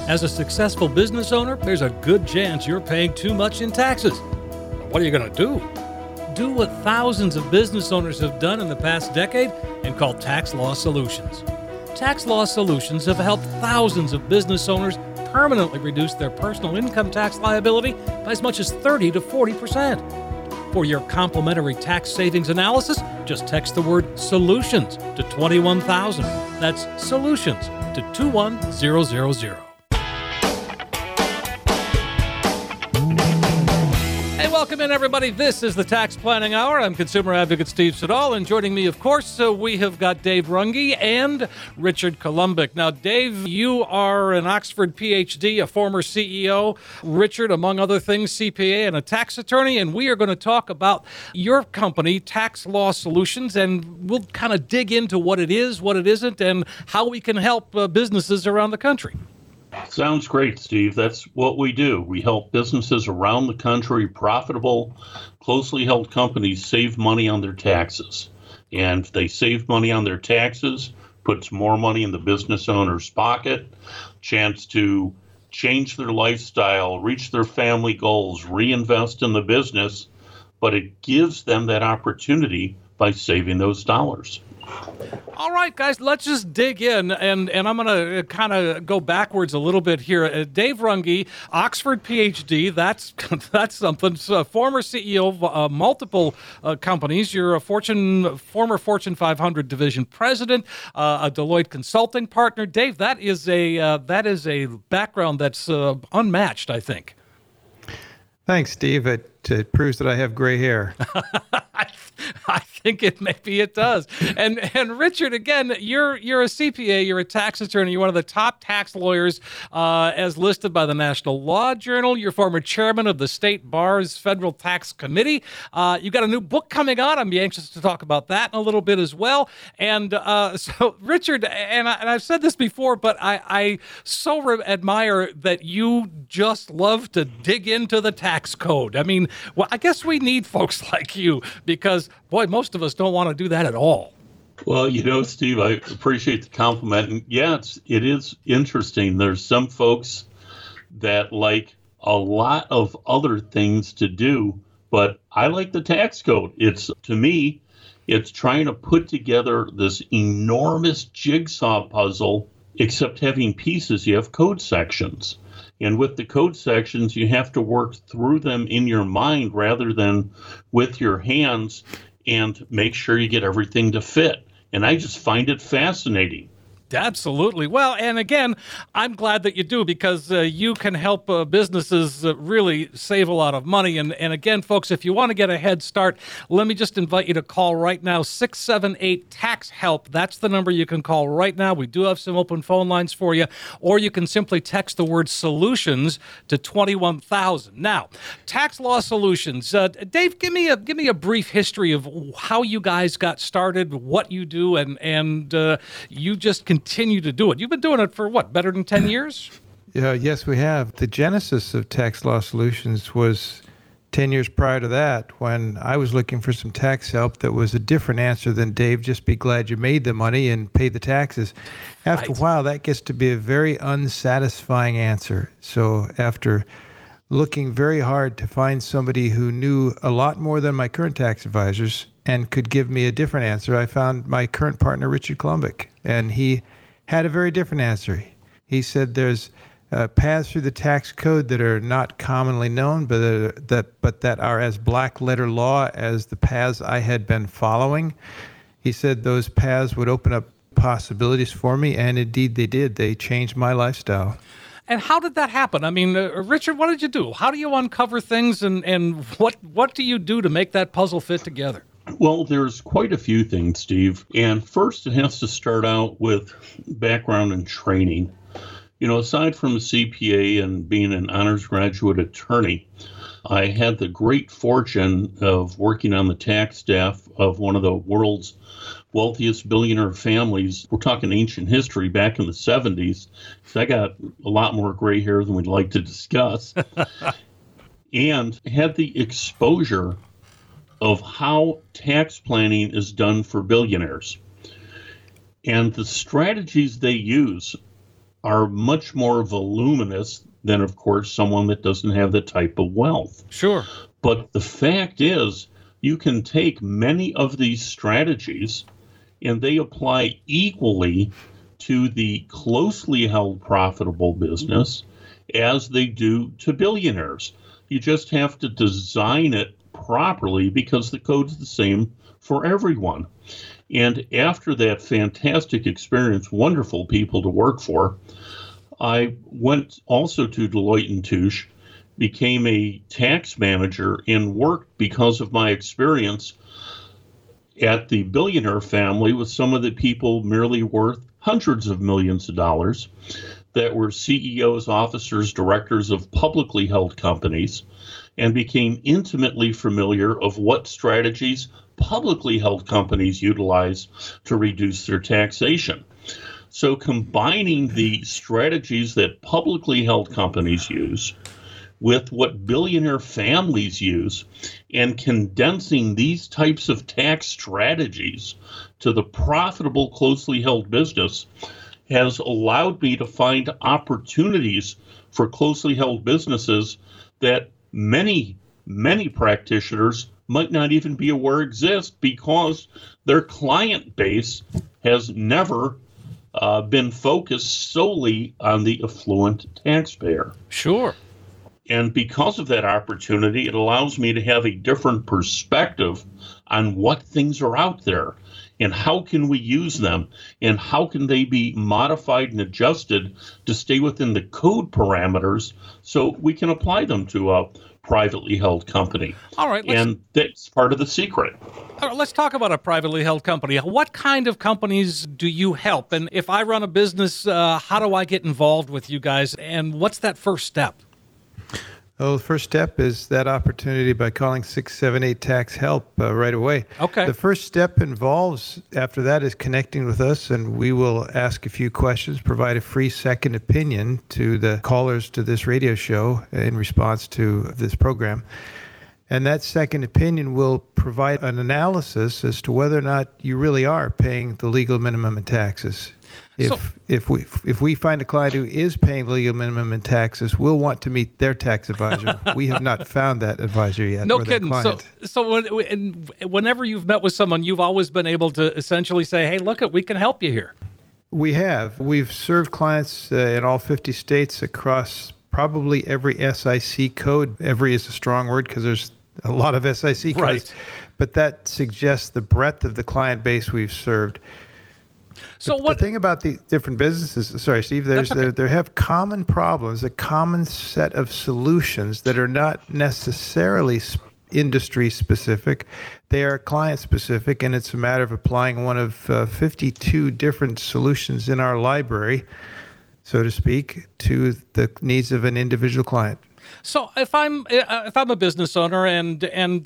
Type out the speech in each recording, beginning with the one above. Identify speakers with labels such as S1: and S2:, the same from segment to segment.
S1: As a successful business owner, there's a good chance you're paying too much in taxes. What are you going to do? Do what thousands of business owners have done in the past decade and call Tax Law Solutions. Tax Law Solutions have helped thousands of business owners permanently reduce their personal income tax liability by as much as 30 to 40%. For your complimentary tax savings analysis, just text the word SOLUTIONS to 21,000. That's SOLUTIONS to 21000. Hey, welcome in, everybody. This is the Tax Planning Hour. I'm consumer advocate Steve Siddall, and joining me, of course, we have got Dave Runge and Richard Kolumbic. Now, Dave, you are an Oxford PhD, a former CEO. Richard, among other things, CPA and a tax attorney, and we are going to talk about your company, Tax Law Solutions, and we'll kind of dig into what it is, what it isn't, and how we can help businesses around the country.
S2: Sounds great, Steve. That's what we do. We help businesses around the country, profitable, closely held companies, save money on their taxes. And if they save money on their taxes, puts more money in the business owner's pocket, chance to change their lifestyle, reach their family goals, reinvest in the business, but it gives them that opportunity by saving those dollars.
S1: All right, guys, let's just dig in, and I'm going to kind of go backwards a little bit here. Dave Runge, Oxford PhD, that's something. Former CEO of multiple companies. You're a former Fortune 500 division president, a Deloitte consulting partner. Dave, that is a background that's unmatched, I think.
S3: Thanks, Steve. It proves that I have gray hair.
S1: I think maybe it does. And Richard, again, you're a CPA, you're a tax attorney, you're one of the top tax lawyers as listed by the National Law Journal. You're former chairman of the State Bar's Federal Tax Committee. You've got a new book coming out. I'd be anxious to talk about that in a little bit as well. And so, Richard, and I've said this before, but I so admire that you just love to dig into the tax code. I mean, well, I guess we need folks like you because, boy, most of us don't want to do that at all.
S2: Well, Steve, I appreciate the compliment. And yeah, it is interesting. There's some folks that like a lot of other things to do, but I like the tax code. To me, it's trying to put together this enormous jigsaw puzzle, except having pieces, you have code sections. And with the code sections, you have to work through them in your mind rather than with your hands and make sure you get everything to fit. And I just find it fascinating.
S1: Absolutely. Well, and again, I'm glad that you do because you can help businesses really save a lot of money. And again, folks, if you want to get a head start, let me just invite you to call right now, 678-TAX-HELP. That's the number you can call right now. We do have some open phone lines for you, or you can simply text the word SOLUTIONS to 21,000. Now, Tax Law Solutions. Dave, give me a brief history of how you guys got started, what you do, and you just continue to do it. You've been doing it for what, better than 10 years?
S3: Yes, we have. The genesis of Tax Law Solutions was 10 years prior to that when I was looking for some tax help that was a different answer than, Dave, just be glad you made the money and pay the taxes. After a while, that gets to be a very unsatisfying answer. So after looking very hard to find somebody who knew a lot more than my current tax advisors and could give me a different answer, I found my current partner, Richard Kolumbic, and he had a very different answer. He said there's paths through the tax code that are not commonly known, but that are as black letter law as the paths I had been following. He said those paths would open up possibilities for me, and indeed they did. They changed my lifestyle.
S1: And how did that happen? I mean, Richard, what did you do? How do you uncover things, and what do you do to make that puzzle fit together?
S2: Well, there's quite a few things, Steve. And first, it has to start out with background and training. Aside from a CPA and being an honors graduate attorney, I had the great fortune of working on the tax staff of one of the world's wealthiest billionaire families. We're talking ancient history back in the 70s. So I got a lot more gray hair than we'd like to discuss. And had the exposure of how tax planning is done for billionaires. And the strategies they use are much more voluminous than, of course, someone that doesn't have the type of wealth.
S1: Sure.
S2: But the fact is, you can take many of these strategies and they apply equally to the closely held profitable business as they do to billionaires. You just have to design it properly because the code's the same for everyone. And after that fantastic experience, wonderful people to work for, I went also to Deloitte & Touche, became a tax manager, and worked because of my experience at the billionaire family with some of the people merely worth hundreds of millions of dollars that were CEOs, officers, directors of publicly held companies, and became intimately familiar of what strategies publicly held companies utilize to reduce their taxation. So combining the strategies that publicly held companies use with what billionaire families use and condensing these types of tax strategies to the profitable closely held business has allowed me to find opportunities for closely held businesses that many practitioners might not even be aware exist because their client base has never been focused solely on the affluent taxpayer.
S1: Sure.
S2: And because of that opportunity, it allows me to have a different perspective on what things are out there and how can we use them and how can they be modified and adjusted to stay within the code parameters so we can apply them to a privately held company.
S1: All right.
S2: And that's part of the secret.
S1: All right, let's talk about a privately held company. What kind of companies do you help? And if I run a business, how do I get involved with you guys? And what's that first step?
S3: Well, the first step is that opportunity by calling 678 Tax Help right away.
S1: Okay.
S3: The first step involves, after that, is connecting with us, and we will ask a few questions, provide a free second opinion to the callers to this radio show in response to this program. And that second opinion will provide an analysis as to whether or not you really are paying the legal minimum in taxes. If we find a client who is paying the legal minimum in taxes, we'll want to meet their tax advisor. We have not found that advisor yet.
S1: No kidding. So whenever you've met with someone, you've always been able to essentially say, hey, look, we can help you here.
S3: We have. We've served clients in all 50 states across probably every SIC code. Every is a strong word because there's a lot of SIC codes.
S1: Right.
S3: But that suggests the breadth of the client base we've served.
S1: So
S3: the thing about the different businesses, sorry, Steve, they have common problems, a common set of solutions that are not necessarily industry specific. They are client specific, and it's a matter of applying one of 52 different solutions in our library, so to speak, to the needs of an individual client.
S1: So if I'm a business owner and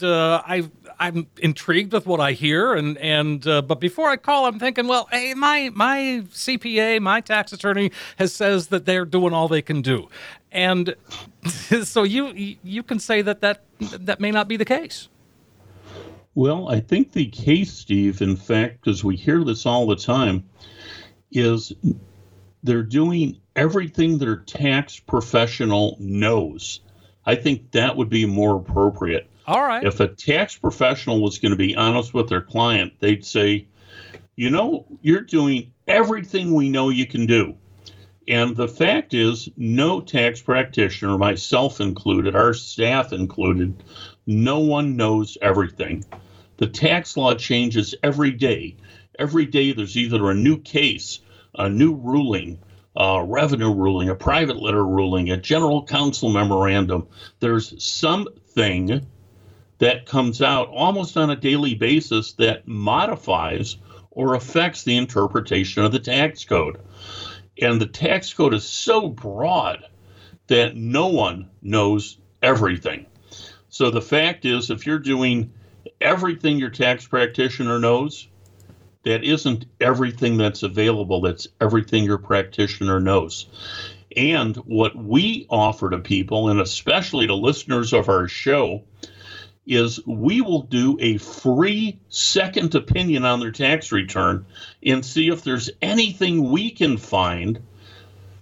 S1: I'm intrigued with what I hear but before I call, I'm thinking, well, hey, my CPA, my tax attorney says that they're doing all they can do, and so you can say that may not be the case.
S2: Well, I think the case, Steve, in fact, because we hear this all the time, is they're doing everything their tax professional knows. I think that would be more appropriate.
S1: All right.
S2: If a tax professional was going to be honest with their client, they'd say, you're doing everything we know you can do. And the fact is, no tax practitioner, myself included, our staff included, no one knows everything. The tax law changes every day. Every day there's either a new case, a new ruling, a revenue ruling, a private letter ruling, a general counsel memorandum. There's something that comes out almost on a daily basis that modifies or affects the interpretation of the tax code. And the tax code is so broad that no one knows everything. So the fact is, if you're doing everything your tax practitioner knows, that isn't everything that's available. That's everything your practitioner knows. And what we offer to people, and especially to listeners of our show, is we will do a free second opinion on their tax return and see if there's anything we can find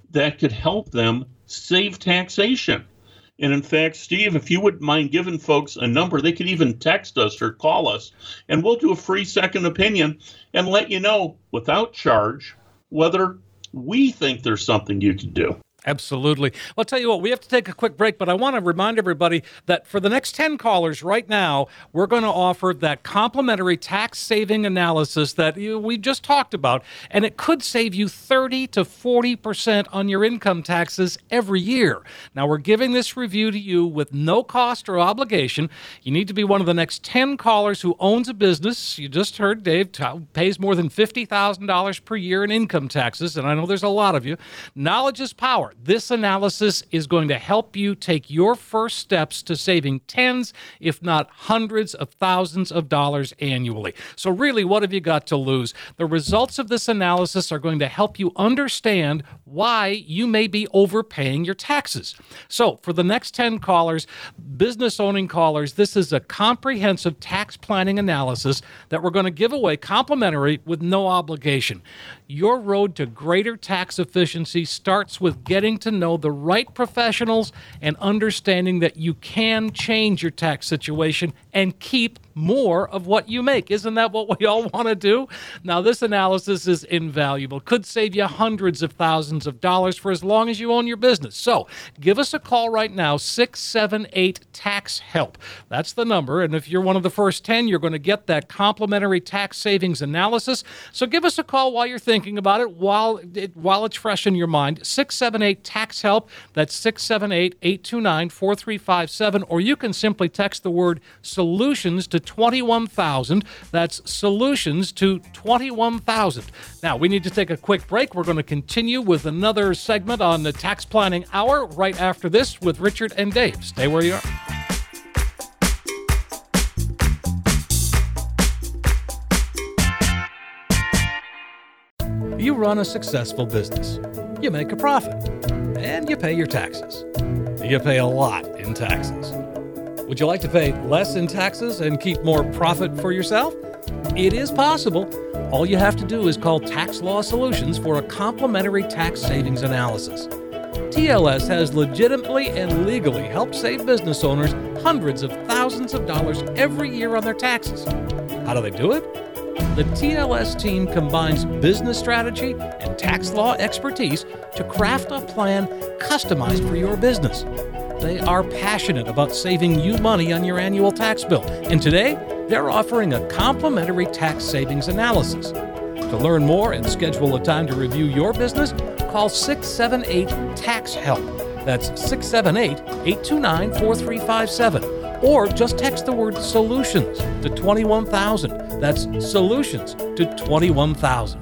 S2: that could help them save taxation. And in fact, Steve, if you wouldn't mind giving folks a number, they could even text us or call us, and we'll do a free second opinion and let you know without charge whether we think there's something you can do.
S1: Absolutely. Well, I'll tell you what, we have to take a quick break, but I want to remind everybody that for the next 10 callers right now, we're going to offer that complimentary tax saving analysis that we just talked about, and it could save you 30 to 40% on your income taxes every year. Now, we're giving this review to you with no cost or obligation. You need to be one of the next 10 callers who owns a business. You just heard Dave pays more than $50,000 per year in income taxes, and I know there's a lot of you. Knowledge is power. This analysis is going to help you take your first steps to saving tens, if not hundreds of thousands of dollars annually. So really, what have you got to lose? The results of this analysis are going to help you understand why you may be overpaying your taxes. So for the next 10 callers, business owning callers, this is a comprehensive tax planning analysis that we're going to give away complimentary with no obligation. Your road to greater tax efficiency starts with getting to know the right professionals and understanding that you can change your tax situation and keep more of what you make. Isn't that what we all want to do? Now, this analysis is invaluable. Could save you hundreds of thousands of dollars for as long as you own your business. So give us a call right now, 678-TAX-HELP. That's the number. And if you're one of the first 10, you're going to get that complimentary tax savings analysis. So give us a call while you're thinking about it, while it's fresh in your mind. 678-TAX-HELP. That's 678-829-4357. Or you can simply text the word solutions to 21,000. That's solutions to 21,000. Now, we need to take a quick break. We're going to continue with another segment on the Tax Planning Hour right after this with Richard and Dave. Stay where you are. You run a successful business. You make a profit. And you pay your taxes. You pay a lot in taxes. Would you like to pay less in taxes and keep more profit for yourself? It is possible. All you have to do is call Tax Law Solutions for a complimentary tax savings analysis. TLS has legitimately and legally helped save business owners hundreds of thousands of dollars every year on their taxes. How do they do it? The TLS team combines business strategy and tax law expertise to craft a plan customized for your business. They are passionate about saving you money on your annual tax bill. And today, they're offering a complimentary tax savings analysis. To learn more and schedule a time to review your business, call 678-TAX-HELP. That's 678-829-4357. Or just text the word solutions to 21,000. That's solutions to 21,000.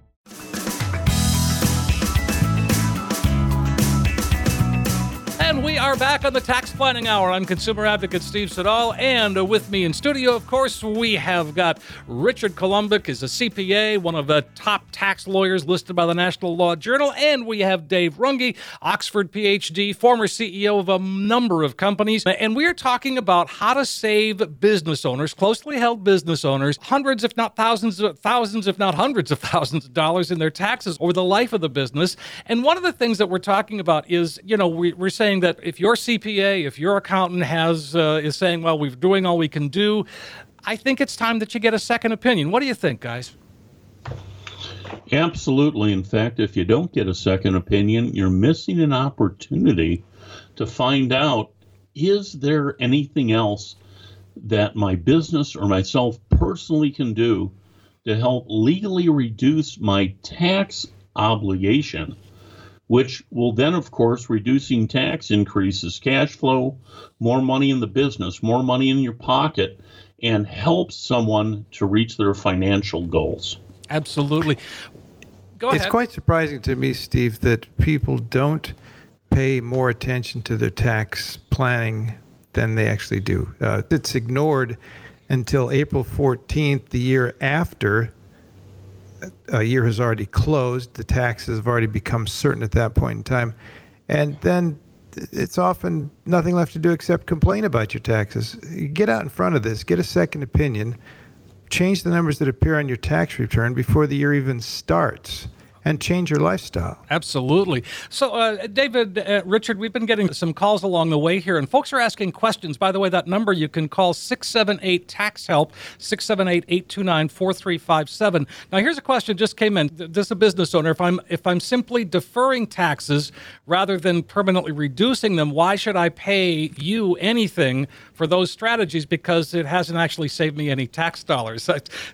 S1: And we are back on the Tax Planning Hour. I'm consumer advocate Steve Siddall, and with me in studio, of course, we have got Richard Kolumbic, is a CPA, one of the top tax lawyers listed by the National Law Journal, and we have Dave Runge, Oxford PhD, former CEO of a number of companies, and we are talking about how to save business owners, closely held business owners, hundreds if not thousands if not hundreds of thousands of dollars in their taxes over the life of the business. And one of the things that we're talking about is, we're saying that if your CPA, if your accountant is saying, well, we're doing all we can do, I think it's time that you get a second opinion. What do you think, guys?
S2: Absolutely. In fact, if you don't get a second opinion, you're missing an opportunity to find out, is there anything else that my business or myself personally can do to help legally reduce my tax obligation, which will then, of course, reducing tax increases cash flow, more money in the business, more money in your pocket, and helps someone to reach their financial goals.
S1: Absolutely. Go ahead.
S3: It's quite surprising to me, Steve, that people don't pay more attention to their tax planning than they actually do. It's ignored until April 14th, the year after a year has already closed. The taxes have already become certain at that point in time. And then it's often nothing left to do except complain about your taxes. Get out in front of this, get a second opinion, change the numbers that appear on your tax return before the year even starts. and change your lifestyle.
S1: Absolutely. So, David, Richard, we've been getting some calls along the way here, and folks are asking questions. By the way, that number you can call 678-TAX-HELP, 678-829-4357. Now, here's a question just came in. This is a business owner. If I'm simply deferring taxes rather than permanently reducing them, why should I pay you anything for those strategies? Because it hasn't actually saved me any tax dollars.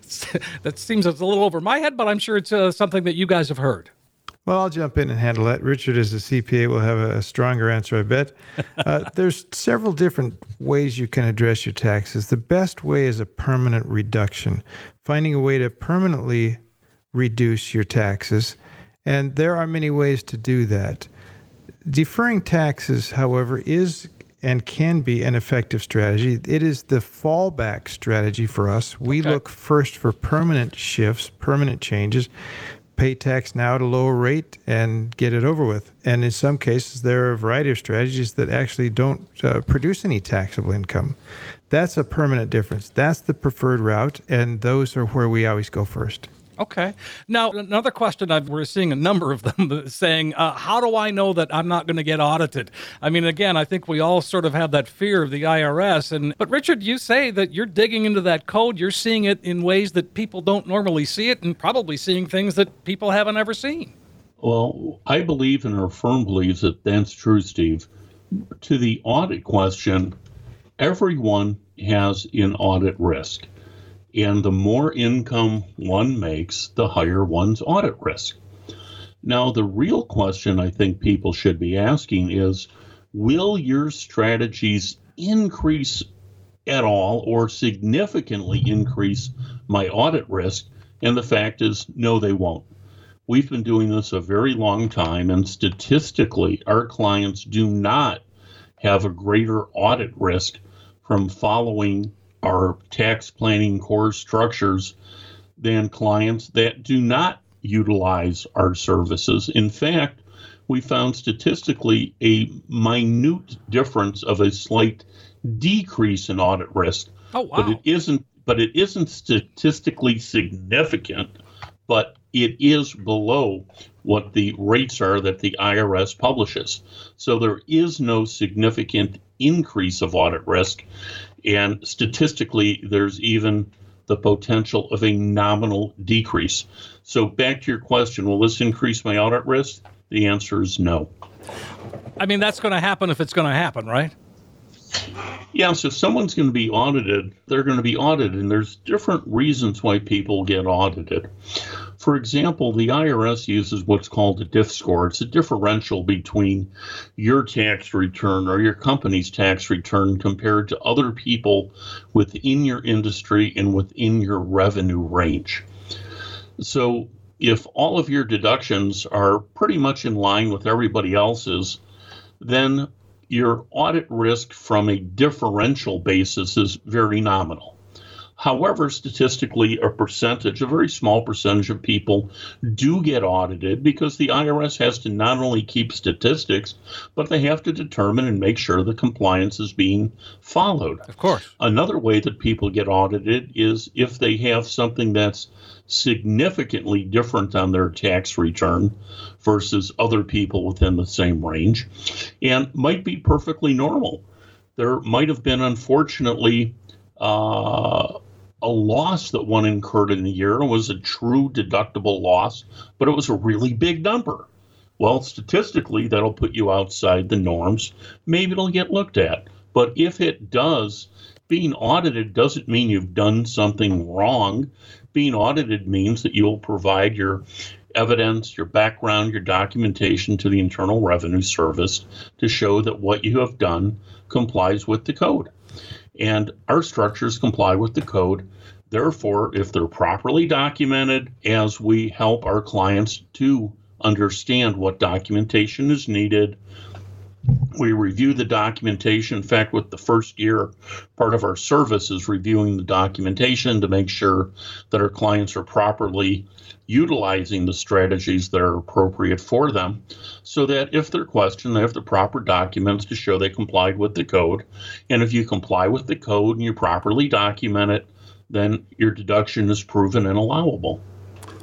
S1: That seems a little over my head, but I'm sure it's something that you guys have heard.
S3: Well, I'll jump in and handle that. Richard, as a CPA, will have a stronger answer, I bet. There's several different ways you can address your taxes. The best way is a permanent reduction, finding a way to permanently reduce your taxes. And there are many ways to do that. Deferring taxes, however, is and can be an effective strategy. It is the fallback strategy for us. We look first for permanent shifts, permanent changes, pay tax now at a lower rate and get it over with. And in some cases, there are a variety of strategies that actually don't produce any taxable income. That's a permanent difference. That's the preferred route, and those are where we always go first.
S1: Okay. Now, another question, we're seeing a number of them saying, how do I know that I'm not going to get audited? I mean, again, I think we all sort of have that fear of the IRS. But Richard, you say that you're digging into that code. You're seeing it in ways that people don't normally see it, and probably seeing things that people haven't ever seen.
S2: Well, I believe, and our firm believes that that's true, Steve. To the audit question, everyone has an audit risk. And the more income one makes, the higher one's audit risk. Now, the real question I think people should be asking is, will your strategies increase at all or significantly increase my audit risk? And the fact is, no, they won't. We've been doing this a very long time, and statistically, our clients do not have a greater audit risk from following our tax planning core structures than clients that do not utilize our services. In fact, we found statistically a minute difference of a slight decrease in audit risk.
S1: Oh, wow.
S2: But it isn't statistically significant, but it is below what the rates are that the IRS publishes. So there is no significant increase of audit risk. And statistically, there's even the potential of a nominal decrease. So back to your question, will this increase my audit risk? The answer is no.
S1: I mean, that's going to happen if it's going to happen, right?
S2: Yeah, so if someone's going to be audited, they're going to be audited, and there's different reasons why people get audited. For example, the IRS uses what's called a DIF score. It's a differential between your tax return or your company's tax return compared to other people within your industry and within your revenue range. So if all of your deductions are pretty much in line with everybody else's, then your audit risk from a differential basis is very nominal. However, statistically, a very small percentage of people do get audited because the IRS has to not only keep statistics, but they have to determine and make sure the compliance is being followed.
S1: Of course.
S2: Another way that people get audited is if they have something that's significantly different on their tax return versus other people within the same range, and might be perfectly normal. There might have been, unfortunately, a loss that one incurred in a year. It was a true deductible loss, but it was a really big number. Well, statistically, that'll put you outside the norms. Maybe it'll get looked at. But if it does, being audited doesn't mean you've done something wrong. Being audited means that you'll provide your evidence, your background, your documentation to the Internal Revenue Service to show that what you have done complies with the code. And our structures comply with the code. Therefore, if they're properly documented, as we help our clients to understand what documentation is needed, we review the documentation. In fact, with the first year, part of our service is reviewing the documentation to make sure that our clients are properly utilizing the strategies that are appropriate for them, so that if they're questioned, they have the proper documents to show they complied with the code. And if you comply with the code and you properly document it, then your deduction is proven and allowable.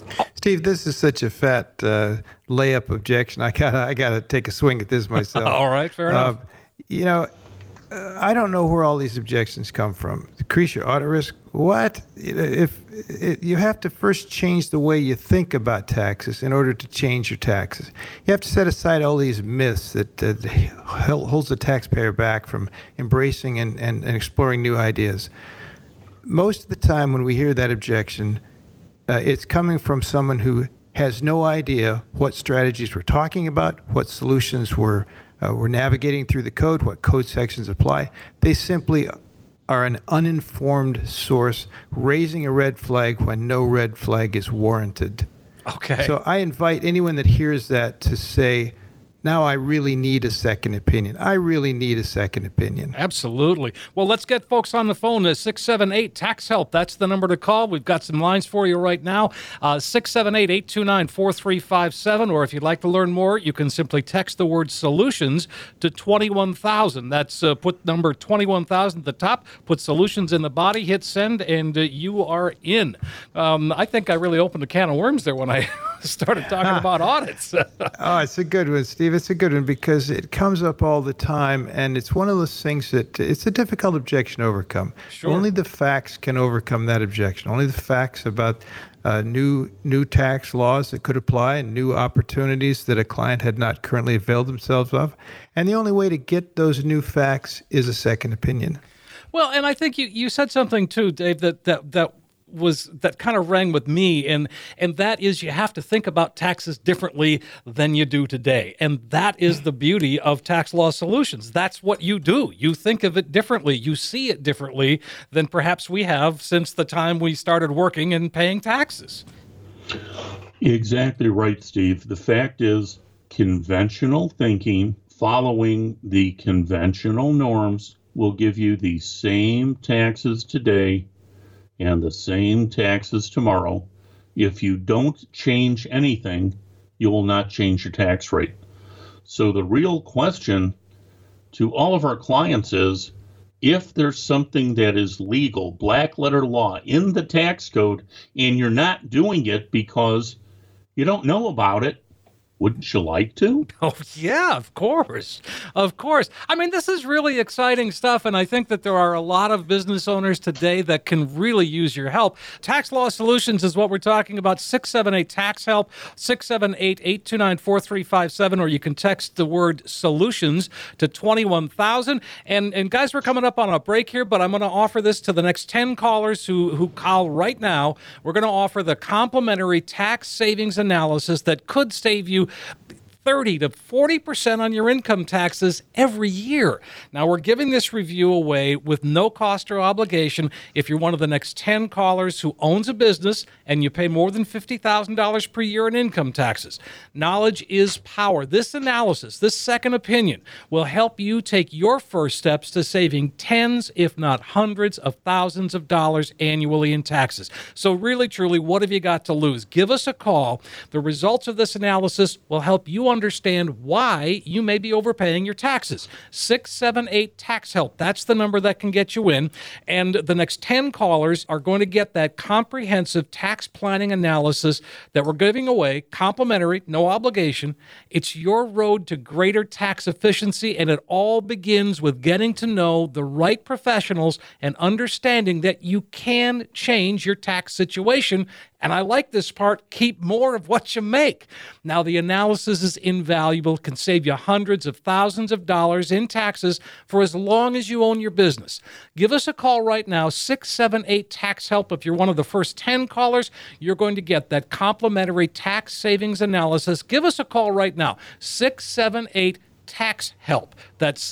S3: Steve, this is such a fat layup objection. I gotta take a swing at this myself.
S1: All right, fair enough.
S3: You know, I don't know where all these objections come from. Increase your audit risk. What? You have to first change the way you think about taxes in order to change your taxes. You have to set aside all these myths that holds the taxpayer back from embracing and exploring new ideas. Most of the time when we hear that objection, it's coming from someone who has no idea what strategies we're talking about, what solutions we're navigating through the code, what code sections apply. They simply are an uninformed source raising a red flag when no red flag is warranted.
S1: Okay.
S3: So I invite anyone that hears that to say, now I really need a second opinion. I really need a second opinion.
S1: Absolutely. Well, let's get folks on the phone. 678 Tax Help. That's the number to call. We've got some lines for you right now. 678-829-4357. Or if you'd like to learn more, you can simply text the word solutions to 21,000. That's put number 21,000 at the top, put solutions in the body, hit send, and you are in. I think I really opened a can of worms there when I started talking about audits.
S3: Oh, it's a good one, Steve. It's a good one because it comes up all the time, and it's one of those things that it's a difficult objection to overcome.
S1: Sure.
S3: Only the facts can overcome that objection. Only the facts about new tax laws that could apply and new opportunities that a client had not currently availed themselves of. And the only way to get those new facts is a second opinion.
S1: Well, and I think you said something too, Dave, that kind of rang with me, and that is you have to think about taxes differently than you do today. And that is the beauty of Tax Law Solutions. That's what you do. You think of it differently. You see it differently than perhaps we have since the time we started working and paying taxes.
S2: Exactly right, Steve. The fact is, conventional thinking, following the conventional norms, will give you the same taxes today and the same taxes tomorrow. If you don't change anything, you will not change your tax rate. So the real question to all of our clients is, if there's something that is legal, black letter law in the tax code, and you're not doing it because you don't know about it, wouldn't you like to?
S1: Oh, yeah, of course. Of course. I mean, this is really exciting stuff, and I think that there are a lot of business owners today that can really use your help. Tax Law Solutions is what we're talking about. 678 Tax Help, 678-829-4357, or you can text the word solutions to 21,000. And guys, we're coming up on a break here, but I'm going to offer this to the next 10 callers who call right now. We're going to offer the complimentary tax savings analysis that could save you 30 to 40% on your income taxes every year. Now, we're giving this review away with no cost or obligation if you're one of the next 10 callers who owns a business and you pay more than $50,000 per year in income taxes. Knowledge is power. This analysis, this second opinion, will help you take your first steps to saving tens, if not hundreds of thousands of dollars annually in taxes. So really, truly, what have you got to lose? Give us a call. The results of this analysis will help you understand why you may be overpaying your taxes. 678 Tax Help. That's the number that can get you in. And the next 10 callers are going to get that comprehensive tax planning analysis that we're giving away, complimentary, no obligation. It's your road to greater tax efficiency, and it all begins with getting to know the right professionals and understanding that you can change your tax situation. And I like this part, keep more of what you make. Now, the analysis is invaluable, can save you hundreds of thousands of dollars in taxes for as long as you own your business. Give us a call right now, 678 Tax Help. If you're one of the first 10 callers, you're going to get that complimentary tax savings analysis. Give us a call right now, 678 Tax Help. That's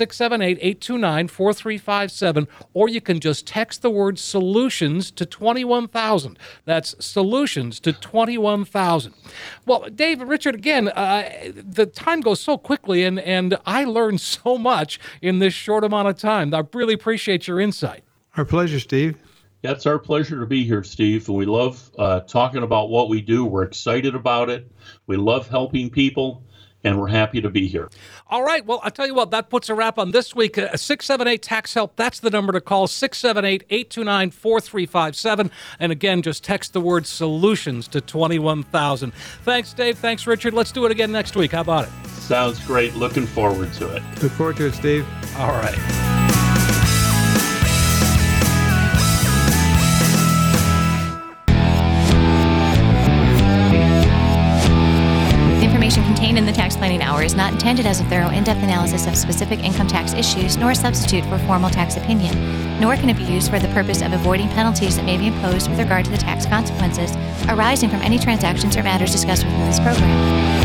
S1: 678-829-4357, or you can just text the word solutions to 21,000. That's solutions to 21,000. Well, Dave, Richard, again, the time goes so quickly, and I learned so much in this short amount of time. I really appreciate your insight.
S3: Our pleasure, Steve.
S2: Yeah, it's our pleasure to be here, Steve. And we love talking about what we do. We're excited about it. We love helping people. and we're happy to be here.
S1: All right. Well, I'll tell you what, that puts a wrap on this week. 678 Tax Help. That's the number to call, 678-829-4357. And again, just text the word solutions to 21,000. Thanks, Dave. Thanks, Richard. Let's do it again next week. How about it?
S2: Sounds great. Looking forward to it.
S3: Look forward to it, Steve.
S1: All right.
S4: Information contained in the Tax Planning Hour is not intended as a thorough, in-depth analysis of specific income tax issues, nor a substitute for formal tax opinion, nor can it be used for the purpose of avoiding penalties that may be imposed with regard to the tax consequences arising from any transactions or matters discussed within this program.